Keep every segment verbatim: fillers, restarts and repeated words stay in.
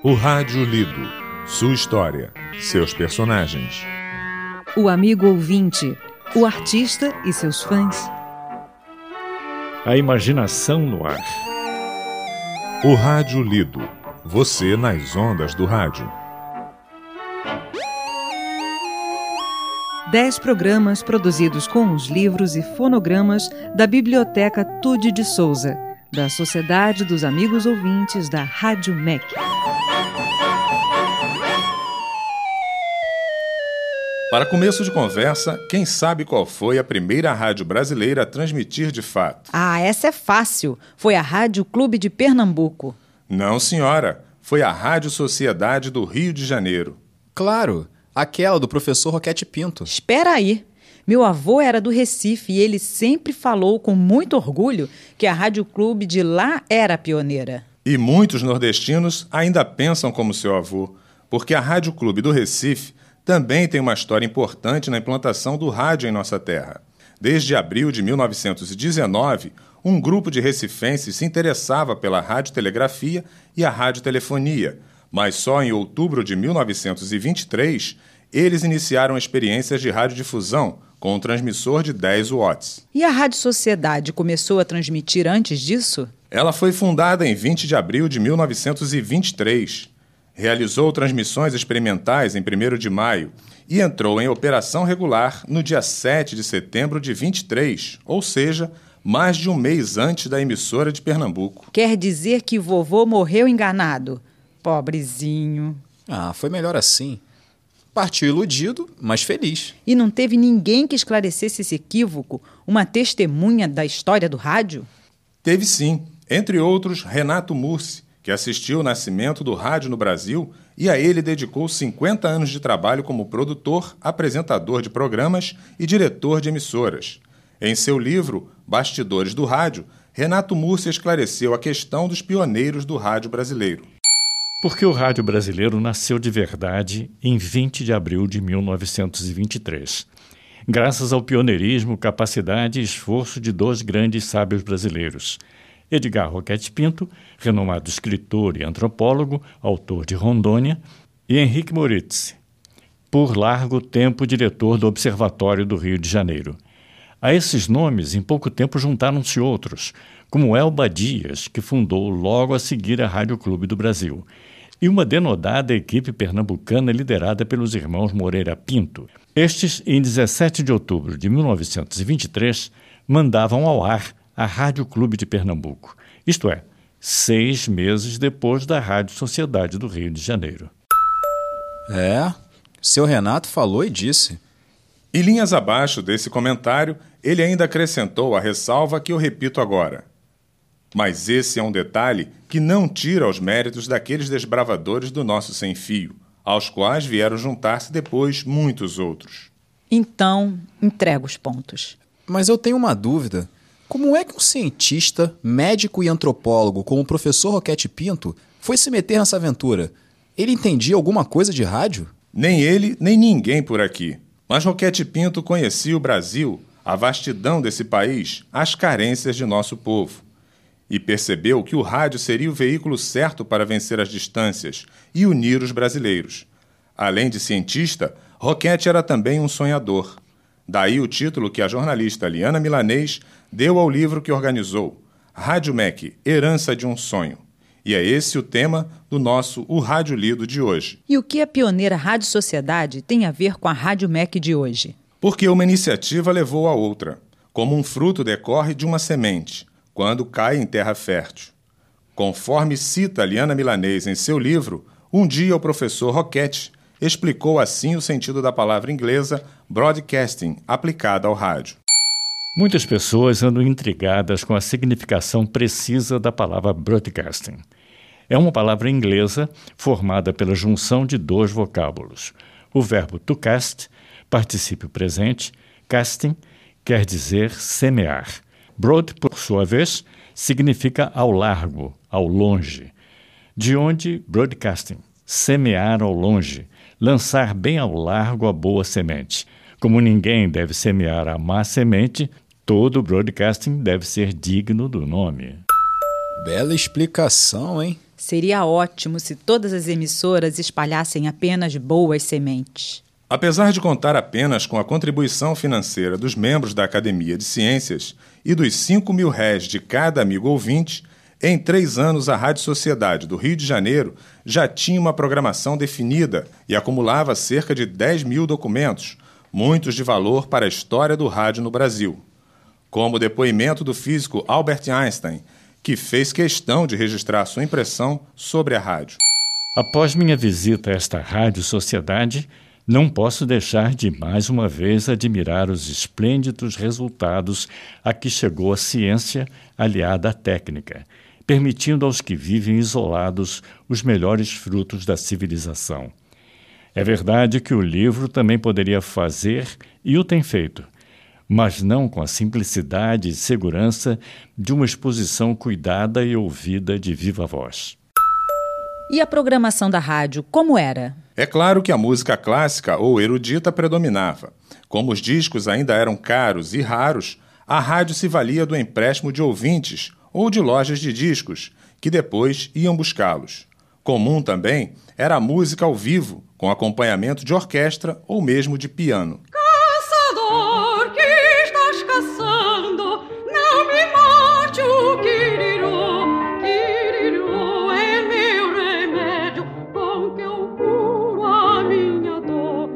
O Rádio Lido. Sua história, seus personagens. O amigo ouvinte, o artista e seus fãs. A imaginação no ar. O Rádio Lido. Você nas ondas do rádio. Dez programas produzidos com os livros e fonogramas da Biblioteca Tude de Souza, da Sociedade dos Amigos Ouvintes da Rádio M E C. Para começo de conversa, quem sabe qual foi a primeira rádio brasileira a transmitir de fato? Ah, essa é fácil. Foi a Rádio Clube de Pernambuco. Não, senhora. Foi a Rádio Sociedade do Rio de Janeiro. Claro, aquela do professor Roquete Pinto. Espera aí. Meu avô era do Recife e ele sempre falou com muito orgulho que a Rádio Clube de lá era pioneira. E muitos nordestinos ainda pensam como seu avô, porque a Rádio Clube do Recife também tem uma história importante na implantação do rádio em nossa terra. Desde abril de mil novecentos e dezenove, um grupo de recifenses se interessava pela radiotelegrafia e a radiotelefonia, mas só em outubro de mil novecentos e vinte e três, eles iniciaram experiências de radiodifusão com um transmissor de dez watts. E a Rádio Sociedade começou a transmitir antes disso? Ela foi fundada em vinte de abril de mil novecentos e vinte e três. Realizou transmissões experimentais em primeiro de maio e entrou em operação regular no dia sete de setembro de vinte e três, ou seja, mais de um mês antes da emissora de Pernambuco. Quer dizer que vovô morreu enganado? Pobrezinho. Ah, foi melhor assim. Partiu iludido, mas feliz. E não teve ninguém que esclarecesse esse equívoco? Uma testemunha da história do rádio? Teve sim. Entre outros, Renato Mursi, que assistiu ao nascimento do rádio no Brasil e a ele dedicou cinquenta anos de trabalho como produtor, apresentador de programas e diretor de emissoras. Em seu livro, Bastidores do Rádio, Renato Mursi esclareceu a questão dos pioneiros do rádio brasileiro. Porque o rádio brasileiro nasceu de verdade em vinte de abril de mil novecentos e vinte e três, graças ao pioneirismo, capacidade e esforço de dois grandes sábios brasileiros, Edgar Roquete Pinto, renomado escritor e antropólogo, autor de Rondônia, e Henrique Moritz, por largo tempo diretor do Observatório do Rio de Janeiro. A esses nomes, em pouco tempo, juntaram-se outros, como Elba Dias, que fundou logo a seguir a Rádio Clube do Brasil, e uma denodada equipe pernambucana liderada pelos irmãos Moreira Pinto. Estes, em dezessete de outubro de mil novecentos e vinte e três, mandavam ao ar a Rádio Clube de Pernambuco, isto é, seis meses depois da Rádio Sociedade do Rio de Janeiro. É, seu Renato falou e disse. E linhas abaixo desse comentário, ele ainda acrescentou a ressalva que eu repito agora. Mas esse é um detalhe que não tira os méritos daqueles desbravadores do nosso sem-fio, aos quais vieram juntar-se depois muitos outros. Então, entrega os pontos. Mas eu tenho uma dúvida. Como é que um cientista, médico e antropólogo como o professor Roquete Pinto foi se meter nessa aventura? Ele entendia alguma coisa de rádio? Nem ele, nem ninguém por aqui. Mas Roquete Pinto conhecia o Brasil, a vastidão desse país, as carências de nosso povo. E percebeu que o rádio seria o veículo certo para vencer as distâncias e unir os brasileiros. Além de cientista, Roquete era também um sonhador. Daí o título que a jornalista Liana Milanês deu ao livro que organizou, Rádio M E C, Herança de um Sonho. E é esse o tema do nosso O Rádio Lido de hoje. E o que a pioneira Rádio Sociedade tem a ver com a Rádio M E C de hoje? Porque uma iniciativa levou a outra, como um fruto decorre de uma semente, quando cai em terra fértil. Conforme cita Liana Milanês em seu livro, um dia o professor Roquete explicou assim o sentido da palavra inglesa broadcasting, aplicada ao rádio. Muitas pessoas andam intrigadas com a significação precisa da palavra broadcasting. É uma palavra inglesa formada pela junção de dois vocábulos. O verbo to cast, particípio presente, casting, quer dizer semear. Broad, por sua vez, significa ao largo, ao longe. De onde broadcasting, semear ao longe, lançar bem ao largo a boa semente. Como ninguém deve semear a má semente, todo broadcasting deve ser digno do nome. Bela explicação, hein? Seria ótimo se todas as emissoras espalhassem apenas boas sementes. Apesar de contar apenas com a contribuição financeira dos membros da Academia de Ciências e dos cinco mil réis de cada amigo ouvinte, em três anos a Rádio Sociedade do Rio de Janeiro já tinha uma programação definida e acumulava cerca de dez mil documentos, muitos de valor para a história do rádio no Brasil. Como o depoimento do físico Albert Einstein, que fez questão de registrar sua impressão sobre a rádio. Após minha visita a esta Rádio Sociedade, não posso deixar de mais uma vez admirar os esplêndidos resultados a que chegou a ciência aliada à técnica, permitindo aos que vivem isolados os melhores frutos da civilização. É verdade que o livro também poderia fazer, e o tem feito, mas não com a simplicidade e segurança de uma exposição cuidada e ouvida de viva voz. E a programação da rádio, como era? É claro que a música clássica ou erudita predominava. Como os discos ainda eram caros e raros, a rádio se valia do empréstimo de ouvintes ou de lojas de discos, que depois iam buscá-los. Comum também era a música ao vivo, com acompanhamento de orquestra ou mesmo de piano. Caçador, que estás caçando? Não me mate o quiriru. Quiriru é meu remédio, com que eu curo a minha dor.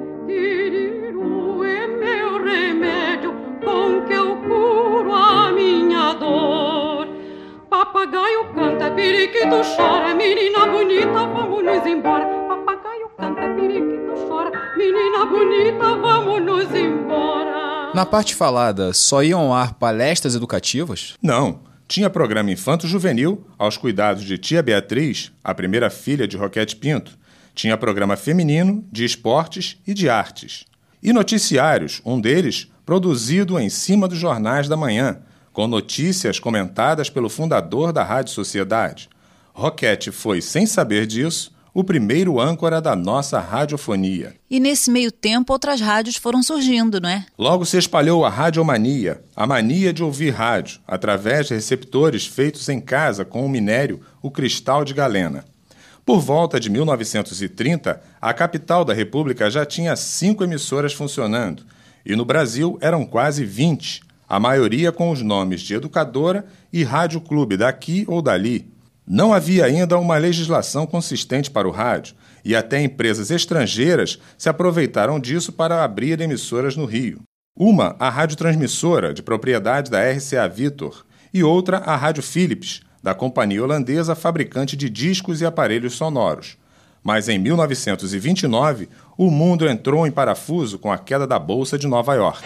Quiriru é meu remédio, com que eu curo a minha dor. Papagaio canta, periquito chora, menina bonita, vamos nos embora. Papagaio canta, periquito chora, menina bonita, vamos nos embora. Na parte falada, só iam ao ar palestras educativas? Não, tinha programa infanto-juvenil aos cuidados de tia Beatriz, a primeira filha de Roquete Pinto. Tinha programa feminino, de esportes e de artes. E noticiários, um deles produzido em cima dos jornais da manhã, com notícias comentadas pelo fundador da Rádio Sociedade. Roquete foi, sem saber disso, o primeiro âncora da nossa radiofonia. E nesse meio tempo outras rádios foram surgindo, não é? Logo se espalhou a radiomania, a mania de ouvir rádio, através de receptores feitos em casa com o minério, o cristal de galena. Por volta de mil novecentos e trinta, a capital da República já tinha cinco emissoras funcionando, e no Brasil eram quase vinte, a maioria com os nomes de Educadora e Rádio Clube daqui ou dali. Não havia ainda uma legislação consistente para o rádio, e até empresas estrangeiras se aproveitaram disso para abrir emissoras no Rio. Uma, a Rádio Transmissora, de propriedade da R C A Victor, e outra, a Rádio Philips, da companhia holandesa fabricante de discos e aparelhos sonoros. Mas em mil novecentos e vinte e nove, o mundo entrou em parafuso com a queda da Bolsa de Nova York.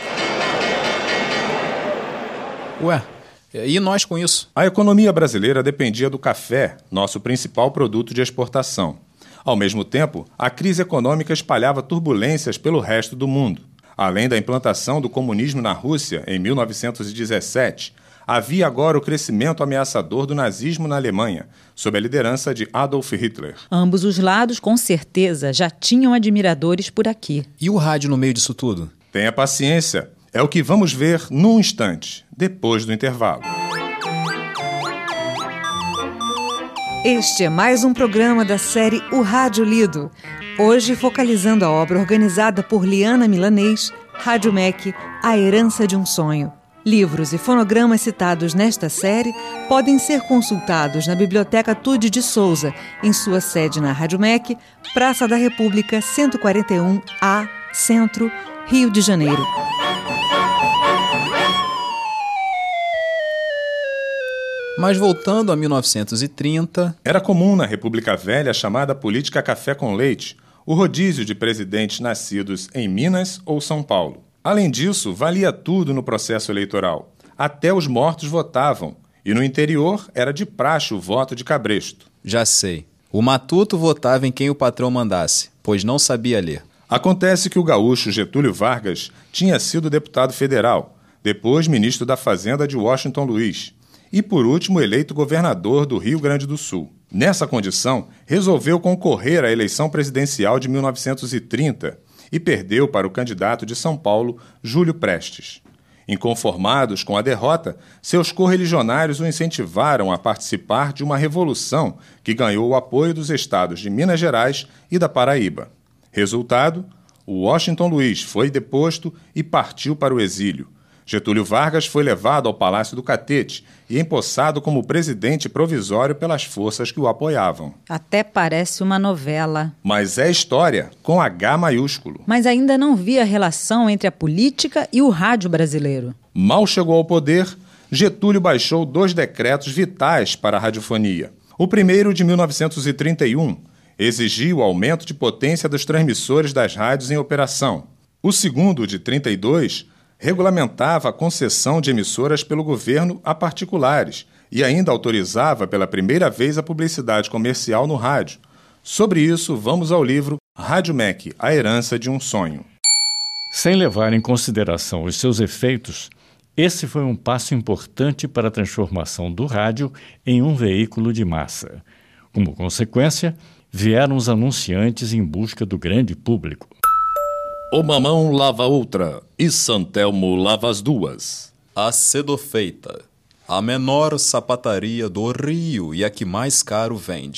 Ué, e nós com isso? A economia brasileira dependia do café, nosso principal produto de exportação. Ao mesmo tempo, a crise econômica espalhava turbulências pelo resto do mundo. Além da implantação do comunismo na Rússia em mil novecentos e dezessete, havia agora o crescimento ameaçador do nazismo na Alemanha, sob a liderança de Adolf Hitler. Ambos os lados, com certeza, já tinham admiradores por aqui. E o rádio no meio disso tudo? Tenha paciência. É o que vamos ver num instante, depois do intervalo. Este é mais um programa da série O Rádio Lido. Hoje focalizando a obra organizada por Liana Milanês, Rádio M E C, A Herança de um Sonho. Livros e fonogramas citados nesta série podem ser consultados na Biblioteca Tude de Souza, em sua sede na Rádio M E C, Praça da República, cento e quarenta e um A, Centro, Rio de Janeiro. Mas voltando a mil novecentos e trinta... Era comum na República Velha a chamada política café com leite, o rodízio de presidentes nascidos em Minas ou São Paulo. Além disso, valia tudo no processo eleitoral. Até os mortos votavam, e no interior era de praxe o voto de cabresto. Já sei. O matuto votava em quem o patrão mandasse, pois não sabia ler. Acontece que o gaúcho Getúlio Vargas tinha sido deputado federal, depois ministro da Fazenda de Washington Luiz, e, por último, eleito governador do Rio Grande do Sul. Nessa condição, resolveu concorrer à eleição presidencial de mil novecentos e trinta e perdeu para o candidato de São Paulo, Júlio Prestes. Inconformados com a derrota, seus correligionários o incentivaram a participar de uma revolução que ganhou o apoio dos estados de Minas Gerais e da Paraíba. Resultado, o Washington Luiz foi deposto e partiu para o exílio. Getúlio Vargas foi levado ao Palácio do Catete e empossado como presidente provisório pelas forças que o apoiavam. Até parece uma novela. Mas é história com H maiúsculo. Mas ainda não vi a relação entre a política e o rádio brasileiro. Mal chegou ao poder, Getúlio baixou dois decretos vitais para a radiofonia. O primeiro, de mil novecentos e trinta e um, exigiu o aumento de potência dos transmissores das rádios em operação. O segundo, de trinta e dois, regulamentava a concessão de emissoras pelo governo a particulares e ainda autorizava pela primeira vez a publicidade comercial no rádio. Sobre isso, vamos ao livro Rádio M E C, A Herança de um Sonho. Sem levar em consideração os seus efeitos, esse foi um passo importante para a transformação do rádio em um veículo de massa. Como consequência, vieram os anunciantes em busca do grande público. O mamão lava outra e Santelmo lava as duas. A cedo feita, a menor sapataria do Rio e a que mais caro vende.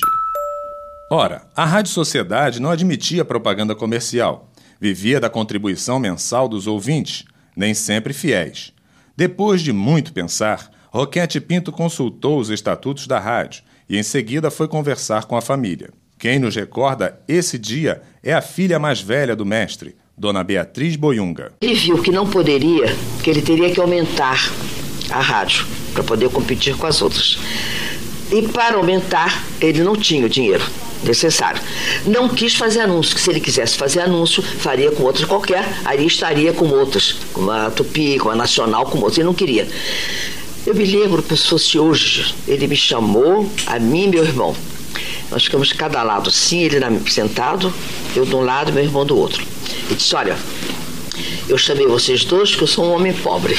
Ora, a Rádio Sociedade não admitia propaganda comercial. Vivia da contribuição mensal dos ouvintes, nem sempre fiéis. Depois de muito pensar, Roquete Pinto consultou os estatutos da rádio e em seguida foi conversar com a família. Quem nos recorda esse dia é a filha mais velha do mestre, Dona Beatriz Boiunga. Ele viu que não poderia, que ele teria que aumentar a rádio para poder competir com as outras. E para aumentar, ele não tinha o dinheiro necessário. Não quis fazer anúncio, que se ele quisesse fazer anúncio, faria com outras qualquer, aí estaria com outras, com a Tupi, com a Nacional, com outras. Ele não queria. Eu me lembro, se fosse hoje, ele me chamou, a mim e meu irmão. Nós ficamos de cada lado assim, ele sentado, eu de um lado e meu irmão do outro. E disse, olha, eu chamei vocês dois porque eu sou um homem pobre.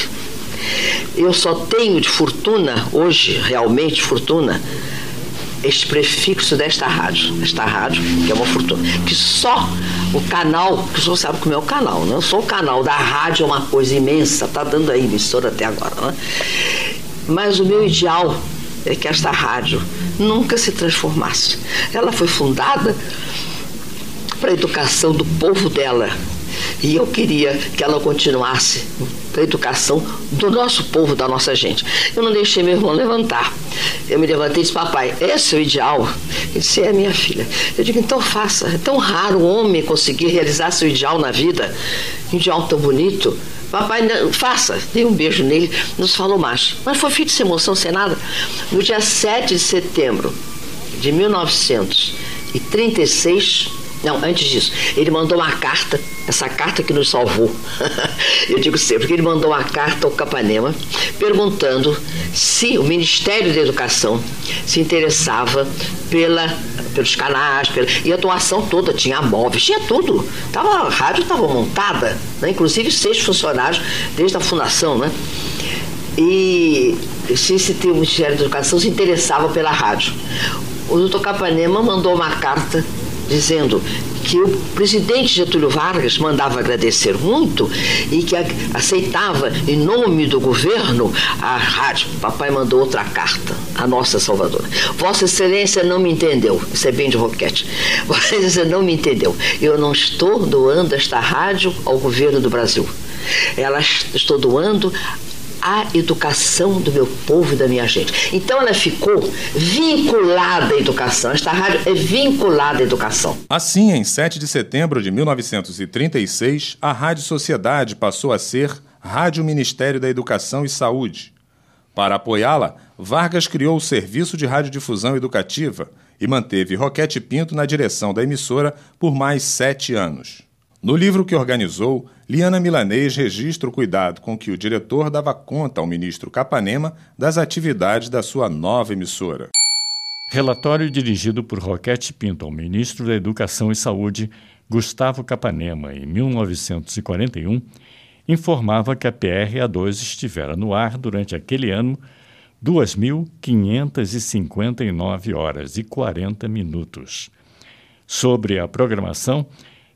Eu só tenho de fortuna, hoje, realmente fortuna, este prefixo desta rádio. Esta rádio, que é uma fortuna. Que só o canal, que o senhor sabe como é o canal, né? Só o canal da rádio é uma coisa imensa, está dando aí emissora até agora, né? Mas o meu ideal é que esta rádio nunca se transformasse. Ela foi fundada para a educação do povo dela. E eu queria que ela continuasse para a educação do nosso povo, da nossa gente. Eu não deixei meu irmão levantar. Eu me levantei e disse, papai, esse é o ideal? Ele disse, é, minha filha. Eu digo, então faça. É tão raro o homem conseguir realizar seu ideal na vida. Um ideal tão bonito. Papai, faça. Dei um beijo nele, nos falou mais. Mas foi feito sem emoção, sem nada. No dia sete de setembro de mil novecentos e trinta e seis... Não, antes disso, ele mandou uma carta, essa carta que nos salvou, eu digo sempre, que ele mandou uma carta ao Capanema, perguntando se o Ministério da Educação se interessava pela, pelos canais, pela, e a doação toda, tinha móveis, tinha tudo, tava, a rádio estava montada, né? Inclusive seis funcionários desde a fundação, né? E se, se o Ministério da Educação se interessava pela rádio. O doutor Capanema mandou uma carta dizendo que o presidente Getúlio Vargas mandava agradecer muito e que aceitava, em nome do governo, a rádio. Papai mandou outra carta, a nossa Salvadora. Vossa Excelência não me entendeu. Isso é bem de Roquete. Vossa Excelência não me entendeu. Eu não estou doando esta rádio ao governo do Brasil. Ela estou doando a educação do meu povo e da minha gente. Então ela ficou vinculada à educação. Esta rádio é vinculada à educação. Assim, em sete de setembro de mil novecentos e trinta e seis, a Rádio Sociedade passou a ser Rádio Ministério da Educação e Saúde. Para apoiá-la, Vargas criou o Serviço de Radiodifusão Educativa e manteve Roquete Pinto na direção da emissora por mais sete anos. No livro que organizou, Liana Milanês registra o cuidado com que o diretor dava conta ao ministro Capanema das atividades da sua nova emissora. Relatório dirigido por Roquete Pinto ao ministro da Educação e Saúde, Gustavo Capanema, em mil novecentos e quarenta e um, informava que a P R A dois estivera no ar durante aquele ano duas mil quinhentas e cinquenta e nove horas e quarenta minutos. Sobre a programação,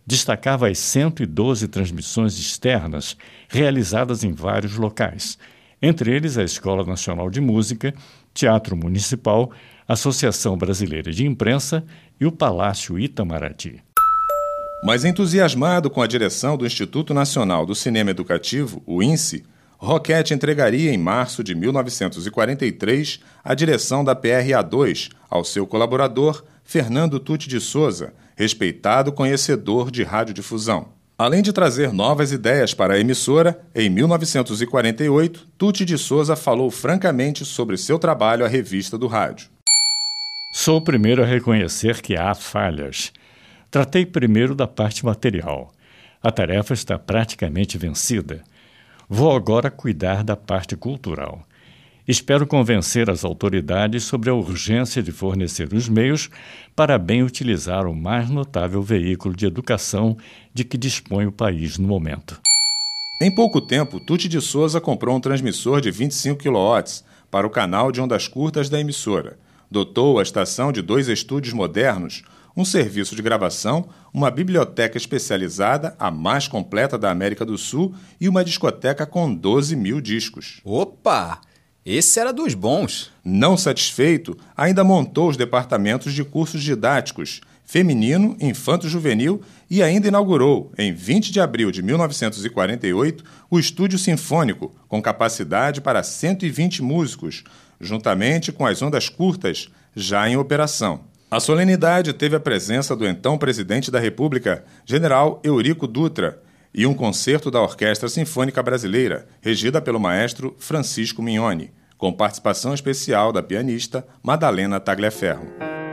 destacava as cento e doze transmissões externas realizadas em vários locais, entre eles a Escola Nacional de Música, Teatro Municipal, Associação Brasileira de Imprensa e o Palácio Itamaraty. Mas entusiasmado com a direção do Instituto Nacional do Cinema Educativo, o INSE, Roquette entregaria em março de mil novecentos e quarenta e três a direção da P R A dois ao seu colaborador Fernando Tutti de Souza, respeitado conhecedor de radiodifusão. Além de trazer novas ideias para a emissora, em mil novecentos e quarenta e oito, Tutti de Souza falou francamente sobre seu trabalho à revista do rádio. Sou o primeiro a reconhecer que há falhas. Tratei primeiro da parte material. A tarefa está praticamente vencida. Vou agora cuidar da parte cultural. Espero convencer as autoridades sobre a urgência de fornecer os meios para bem utilizar o mais notável veículo de educação de que dispõe o país no momento. Em pouco tempo, Tutti de Souza comprou um transmissor de vinte e cinco quilowatts para o canal de ondas curtas da emissora. Dotou a estação de dois estúdios modernos, um serviço de gravação, uma biblioteca especializada, a mais completa da América do Sul, e uma discoteca com doze mil discos. Opa! Esse era dos bons. Não satisfeito, ainda montou os departamentos de cursos didáticos, feminino, infanto-juvenil, e ainda inaugurou, em vinte de abril de mil novecentos e quarenta e oito, o Estúdio Sinfônico, com capacidade para cento e vinte músicos, juntamente com as ondas curtas, já em operação. A solenidade teve a presença do então presidente da República, general Eurico Dutra, e um concerto da Orquestra Sinfônica Brasileira, regida pelo maestro Francisco Mignoni, com participação especial da pianista Madalena Tagliaferro.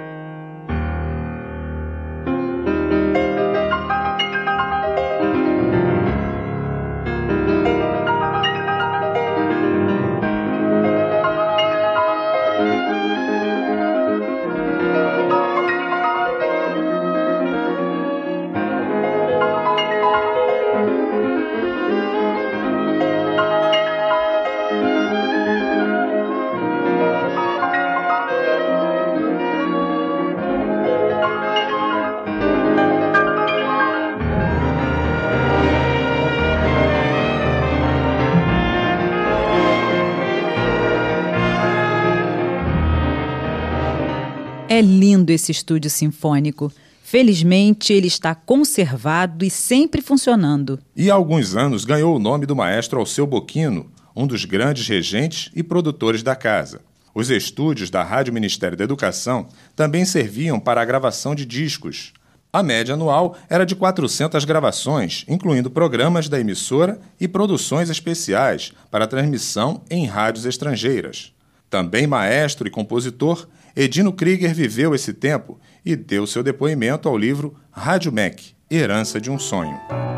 É lindo esse estúdio sinfônico. Felizmente, ele está conservado e sempre funcionando. E há alguns anos ganhou o nome do maestro Alceu Bocchino, um dos grandes regentes e produtores da casa. Os estúdios da Rádio Ministério da Educação também serviam para a gravação de discos. A média anual era de quatrocentas gravações, incluindo programas da emissora e produções especiais para transmissão em rádios estrangeiras. Também maestro e compositor, Edino Krieger viveu esse tempo e deu seu depoimento ao livro Rádio M E C, Herança de um Sonho.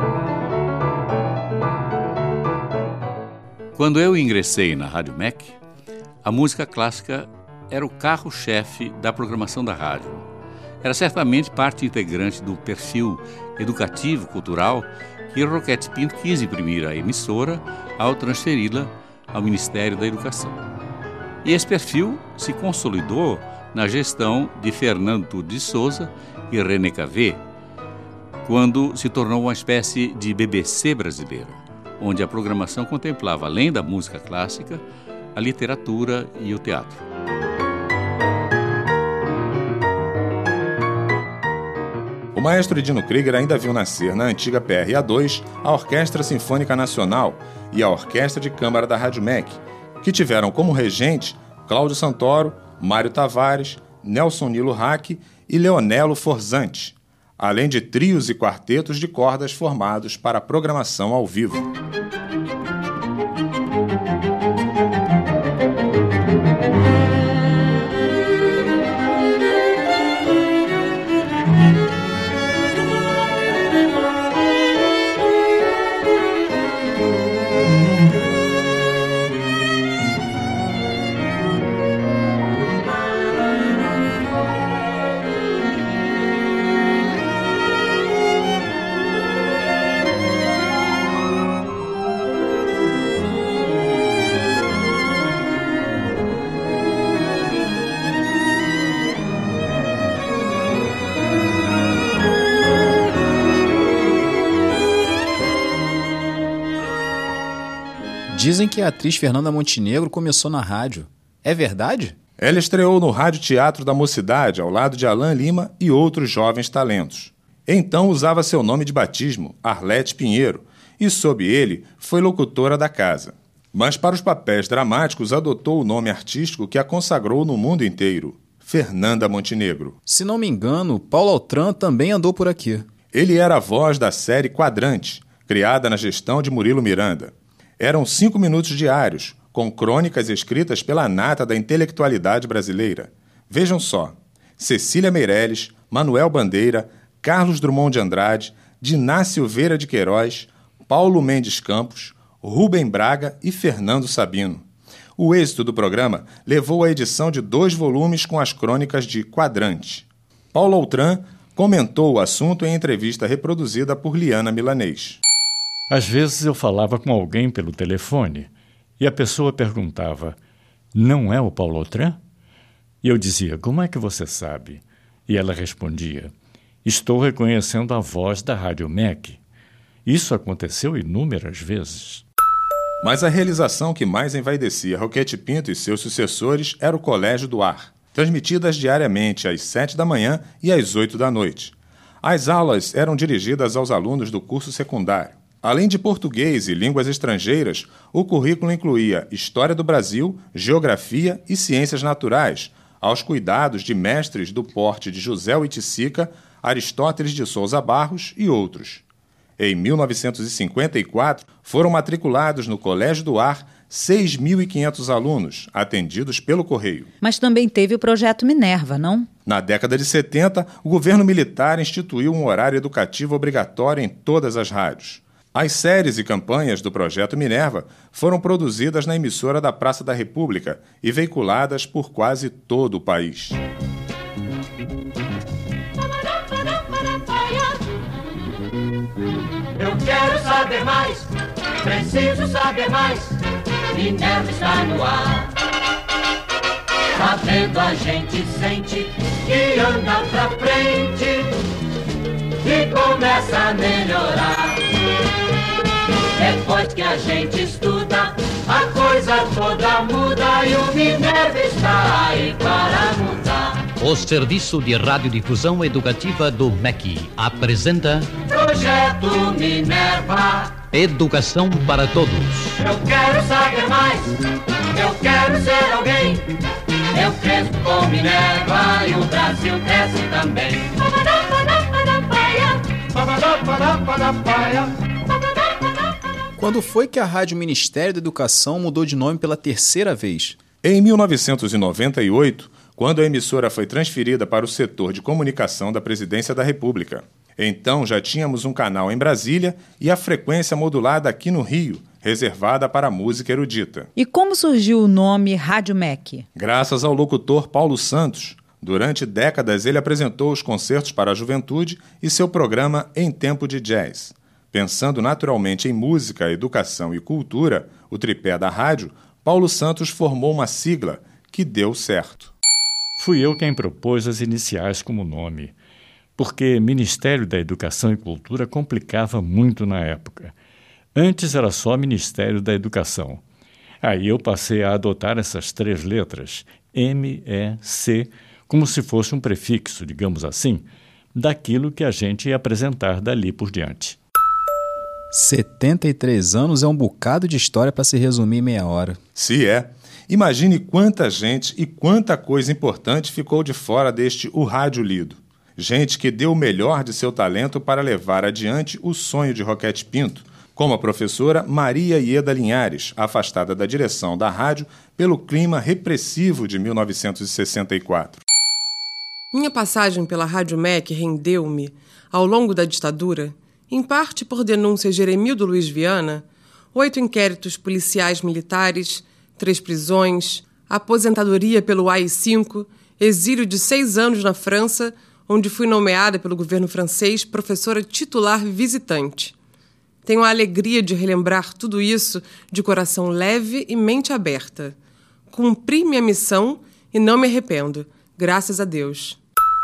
Quando eu ingressei na Rádio M E C, a música clássica era o carro-chefe da programação da rádio. Era certamente parte integrante do perfil educativo-cultural que Roquette Pinto quis imprimir à emissora ao transferi-la ao Ministério da Educação. E esse perfil se consolidou na gestão de Fernando Tutti de Souza e René Cavé, quando se tornou uma espécie de B B C brasileira, onde a programação contemplava, além da música clássica, a literatura e o teatro. O maestro Edino Krieger ainda viu nascer na antiga P R A dois a Orquestra Sinfônica Nacional e a Orquestra de Câmara da Rádio M E C, que tiveram como regente Cláudio Santoro, Mário Tavares, Nelson Nilo Hack e Leonelo Forzante, além de trios e quartetos de cordas formados para a programação ao vivo. Dizem que a atriz Fernanda Montenegro começou na rádio. É verdade? Ela estreou no Rádio Teatro da Mocidade, ao lado de Alain Lima e outros jovens talentos. Então usava seu nome de batismo, Arlete Pinheiro, e sob ele foi locutora da casa. Mas para os papéis dramáticos adotou o nome artístico que a consagrou no mundo inteiro, Fernanda Montenegro. Se não me engano, Paulo Altran também andou por aqui. Ele era a voz da série Quadrante, criada na gestão de Murilo Miranda. Eram cinco minutos diários, com crônicas escritas pela nata da intelectualidade brasileira. Vejam só: Cecília Meirelles, Manuel Bandeira, Carlos Drummond de Andrade, Diná Silveira de Queiroz, Paulo Mendes Campos, Rubem Braga e Fernando Sabino. O êxito do programa levou à edição de dois volumes com as crônicas de Quadrante. Paulo Altran comentou o assunto em entrevista reproduzida por Liana Milanês. Às vezes eu falava com alguém pelo telefone e a pessoa perguntava: não é o Paulo Altran? E eu dizia: como é que você sabe? E ela respondia: estou reconhecendo a voz da Rádio M E C. Isso aconteceu inúmeras vezes. Mas a realização que mais envaidecia Roquete Pinto e seus sucessores era o Colégio do Ar, transmitidas diariamente às sete da manhã e às oito da noite. As aulas eram dirigidas aos alunos do curso secundário. Além de português e línguas estrangeiras, o currículo incluía História do Brasil, Geografia e Ciências Naturais, aos cuidados de mestres do porte de José Oiticica, Aristóteles de Souza Barros e outros. Em mil novecentos e cinquenta e quatro, foram matriculados no Colégio do Ar seis mil e quinhentos alunos, atendidos pelo correio. Mas também teve o Projeto Minerva, não? Na década de setenta, o governo militar instituiu um horário educativo obrigatório em todas as rádios. As séries e campanhas do Projeto Minerva foram produzidas na emissora da Praça da República e veiculadas por quase todo o país. Eu quero saber mais, preciso saber mais. Minerva está no ar. Sabendo a gente sente que anda pra frente e começa a melhorar. Depois que a gente estuda, a coisa toda muda e o Minerva está aí para mudar. O Serviço de Radiodifusão Educativa do M E C apresenta Projeto Minerva. Educação para Todos. Eu quero saber mais, eu quero ser alguém. Eu cresço com Minerva e o Brasil cresce também. Quando foi que a Rádio Ministério da Educação mudou de nome pela terceira vez? Em mil novecentos e noventa e oito, quando a emissora foi transferida para o setor de comunicação da Presidência da República. Então já tínhamos um canal em Brasília e a frequência modulada aqui no Rio, reservada para a música erudita. E como surgiu o nome Rádio M E C? Graças ao locutor Paulo Santos. Durante décadas ele apresentou os concertos para a juventude e seu programa Em Tempo de Jazz. Pensando naturalmente em música, educação e cultura, o tripé da rádio, Paulo Santos formou uma sigla que deu certo. Fui eu quem propôs as iniciais como nome, porque Ministério da Educação e Cultura complicava muito na época. Antes era só Ministério da Educação. Aí eu passei a adotar essas três letras, M E C, como se fosse um prefixo, digamos assim, daquilo que a gente ia apresentar dali por diante. setenta e três anos é um bocado de história para se resumir em meia hora. Se é. Imagine quanta gente e quanta coisa importante ficou de fora deste O Rádio Lido. Gente que deu o melhor de seu talento para levar adiante o sonho de Roquete Pinto, como a professora Maria Ieda Linhares, afastada da direção da rádio pelo clima repressivo de mil novecentos e sessenta e quatro. Minha passagem pela Rádio M E C rendeu-me, ao longo da ditadura, em parte por denúncias de Heremildo Luiz Viana, oito inquéritos policiais militares, três prisões, aposentadoria pelo A I cinco, exílio de seis anos na França, onde fui nomeada pelo governo francês professora titular visitante. Tenho a alegria de relembrar tudo isso de coração leve e mente aberta. Cumpri minha missão e não me arrependo, graças a Deus.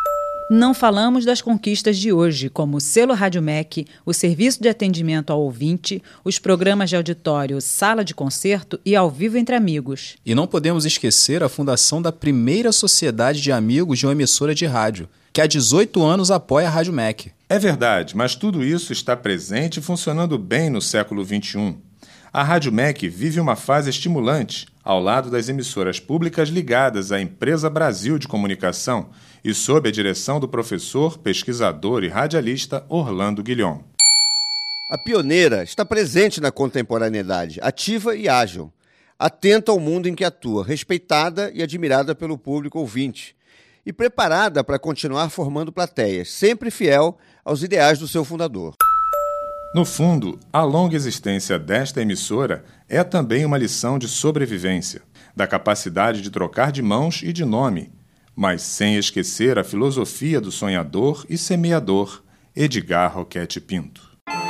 Não falamos das conquistas de hoje, como o selo Rádio M E C, o serviço de atendimento ao ouvinte, os programas de auditório Sala de Concerto e Ao Vivo Entre Amigos. E não podemos esquecer a fundação da primeira sociedade de amigos de uma emissora de rádio, que há dezoito anos apoia a Rádio M E C. É verdade, mas tudo isso está presente e funcionando bem no século vinte e um. A Rádio M E C vive uma fase estimulante, ao lado das emissoras públicas ligadas à Empresa Brasil de Comunicação e sob a direção do professor, pesquisador e radialista Orlando Guilhom. A pioneira está presente na contemporaneidade, ativa e ágil, atenta ao mundo em que atua, respeitada e admirada pelo público ouvinte e preparada para continuar formando plateias, sempre fiel aos ideais do seu fundador. No fundo, a longa existência desta emissora é também uma lição de sobrevivência, da capacidade de trocar de mãos e de nome, mas sem esquecer a filosofia do sonhador e semeador Edgar Roquette Pinto.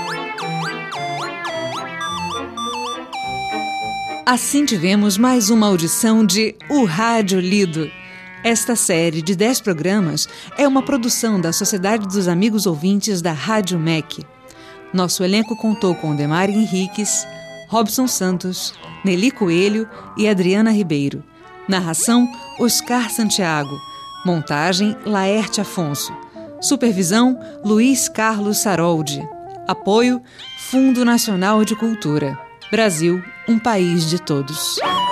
Assim tivemos mais uma audição de O Rádio Lido. Esta série de dez programas é uma produção da Sociedade dos Amigos Ouvintes da Rádio M E C. Nosso elenco contou com Demar Henriques, Robson Santos, Nelly Coelho e Adriana Ribeiro. Narração, Oscar Santiago. Montagem, Laerte Afonso. Supervisão, Luiz Carlos Saroldi. Apoio, Fundo Nacional de Cultura. Brasil, um país de todos.